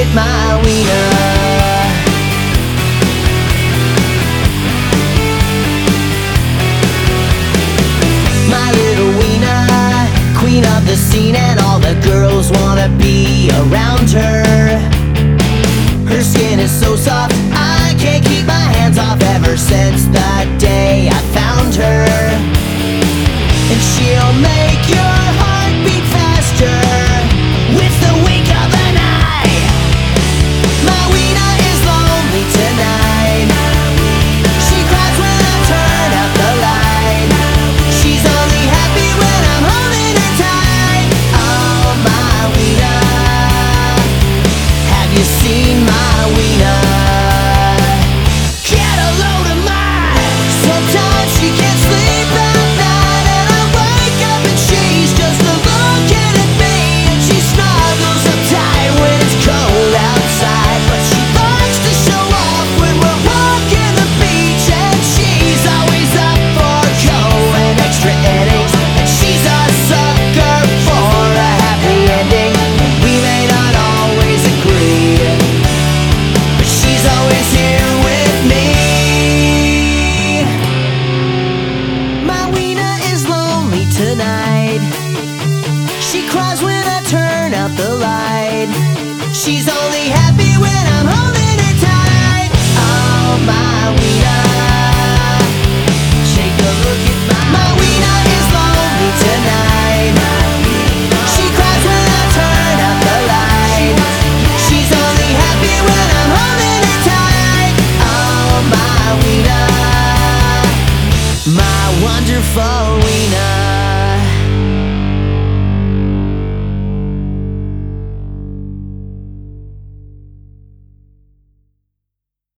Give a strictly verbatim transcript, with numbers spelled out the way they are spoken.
at my wiener. My little wiener, queen of the scene, and all the girls wanna be around her. Her skin is so soft, I can't keep my hands off ever since the day I found her. And she'll make your heart beat faster with the wink of an eye. My wiener is lonely tonight. She cries when I turn out the light. She's only happy when I'm holding her tight. Oh, my wiener, have you seen my wiener? Get a load of mine. Sometimes she can't sleep at night, and I wake up and she's just a looking at me, and she snuggles up tight when it's cold outside. But she likes to show off when we're walking the beach, and she's always up for going extra innings, and she's a sucker for a happy ending. We may not always agree, but she's always here with me. My wiener is lonely tonight. She cries when I turn out the light. She's only happy when I'm holding her tight. Oh, my wiener, take a look at my My wiener is lonely tonight. She cries when I turn out the light. She's only happy when I'm holding her tight. Oh, my wiener, my wonderful wiener.